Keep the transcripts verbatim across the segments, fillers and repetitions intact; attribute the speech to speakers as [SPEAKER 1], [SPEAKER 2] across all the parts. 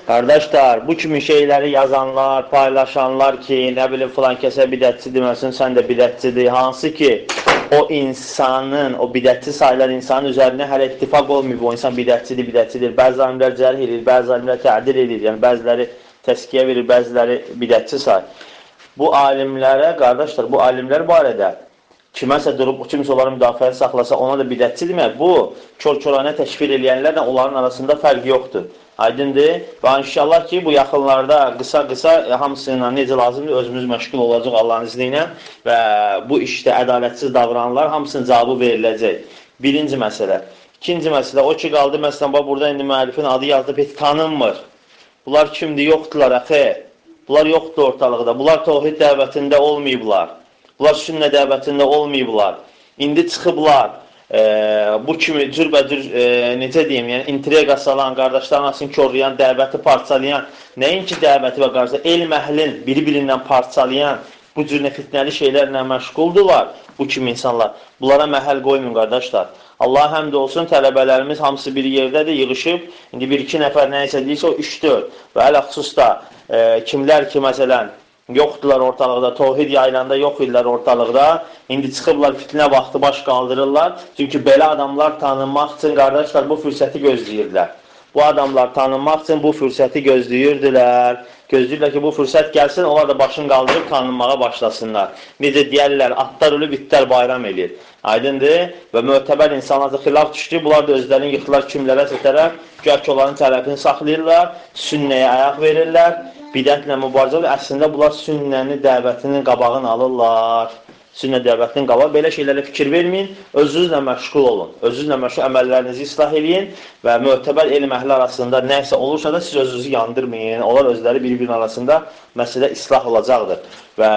[SPEAKER 1] Qardaşlar, bu kimi şeyləri yazanlar, paylaşanlar ki, nə bilim filan kəsə bidətçi deməsin, sən də bidətçidir. Hansı ki, o insanın, o bidətçi sayılan insanın üzərinə hələ ittifaq olmayıb, o insan bidətçidir, bidətçidir. Bəzi alimlər cərh edir, bəzi alimlər təhdil edir, yəni bəziləri təskiyə verir, bəziləri bidətçi sayır. Bu alimlərə, qardaşlar, bu alimlər barədə kiməsə durub, kimsə onları müdafiəyə saxlasa, ona da bidətçi demək, bu, kör-körənə təşvir eləyənlərlə onların arasında fərq yoxdur. Aydındır və inşallah ki, bu yaxınlarda qısa-qısa hamısıyla necə lazımdır, özümüz məşğul olacaq Allahın izni ilə və bu işdə ədalətsiz davrananlar hamısının cavabı veriləcək. Birinci məsələ. İkinci məsələ, o ki, qaldı, məsələn, burada indi müəllifin adı yazılıb, heç tanınmır. Bunlar kimdir, yoxdurlar, əxi. Bunlar yoxdur ortalıqda. Bunlar təvhid dəvətində olmayıblar. Bunlar sünnə dəvətində olmayıblar. İndi çıxıblar. E, bu kimi cürbəcür, e, necə deyim, yəni intriqa salan, qardaşların arasını körləyən, dəvəti parçalayan, nəinki dəvəti və qardaşlar, elm əhlin biri-birindən parçalayan, bu cür fitnəli şeylərlə məşğuldurlar bu kimi insanlar. Bunlara məhəl qoymayın, qardaşlar. Allah həmd olsun, tələbələrimiz hamısı bir yerdədir, yığışıb. İndi bir-iki nəfər nəyəsə deyirsə, o üç-dörd və hələ xüsusda e, kimlər ki, məsələn, yoxdular ortalıqda, təvhid yayılanda yox idilər ortalıqda. İndi çıxıblar, fitnə vaxtı baş qaldırırlar. Çünki belə adamlar tanınmaq üçün, qardaşlar, bu fürsəti gözləyirdilər. Bu adamlar tanınmaq üçün bu fürsəti gözləyirdilər. Gözləyirlər ki, bu fürsət gəlsin, onlar da başını qaldırıb tanınmağa başlasınlar. Necə deyərlər, atlar ölüb, itlər bayram edir. Aydındır və mötəbər insanlar da xilaf düşdü. Bunlar da özlərini yıxdılar kimlərəsə tərəf. Gəl ki, onların tərəfini saxlayırlar, sünnəyə ayaq verirlər. Bidətlə mübarizə və əslində bunlar sünnəni dəvətinin qabağını alırlar. Sünnə dəvətinin qabağı. Belə şeylərə fikir verməyin, özünüzlə məşğul olun. Özünüzlə məşğul əməllərinizi islah eləyin və mötəbər elm əhli arasında nəsə olursa da siz özünüzü yandırmayın. Onlar özləri bir-birinin arasında məsələ islah olacaqdır. Və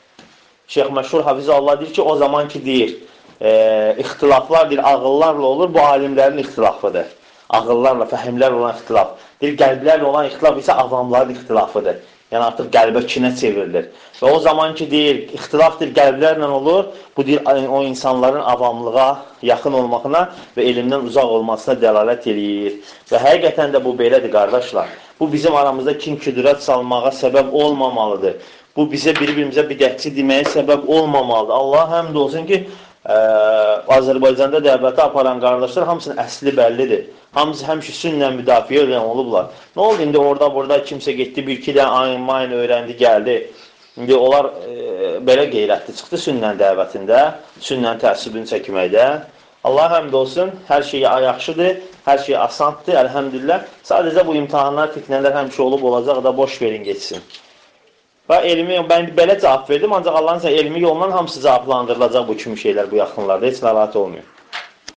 [SPEAKER 1] Şeyx Məşhur Hafizallah deyir ki, o zaman ki deyir, e, ixtilaflar deyir, ağıllarla olur, bu alimlərin ixtilafıdır. Ağıllarla, fəhimlərlə olan ixtilaf. Deyir, qəlblərlə olan ixtilaf isə avamların ixtilafıdır. Yəni, artıq qəlbə kinə çevrilir. Və o zaman ki, deyir, ixtilafdır, qəlblərlə olur, bu deyir, o insanların avamlığa yaxın olmağına və elmdən uzaq olmasına dəlalət edir. Və həqiqətən də bu belədir, qardaşlar. Bu, bizim aramızda kin-küdürət salmağa səbəb olmamalıdır. Bu, bizə bir-birimizə bidətçi deməyə səbəb olmamalıdır. Allah həmd olsun ki, Ə, Azərbaycanda dəvəti aparan qardaşlar hamısının əsli bəllidir. Hamısı həmişə sünnə müdafiə edən olublar. Nə oldu? İndi orada, burada kimsə getdi, bir-iki də ayın-mayın öyrəndi, gəldi. İndi onlar e, belə qeyrətli çıxdı sünnə dəvətində, sünnə təsibini çəkməkdə. Allah həmd olsun, hər şey yaxşıdır, hər şey asandır, əlhəmdülillah. Sadəcə bu imtihanlar, fitnələr həmişə olub olacaq da boş verin geçsin. Və elmi, mən belə cavab verdim, ancaq Allahın sən elmi yolla hamısı cavablandırılacaq bu kimi şeylər bu yaxınlarda, heç narahat olmuyor.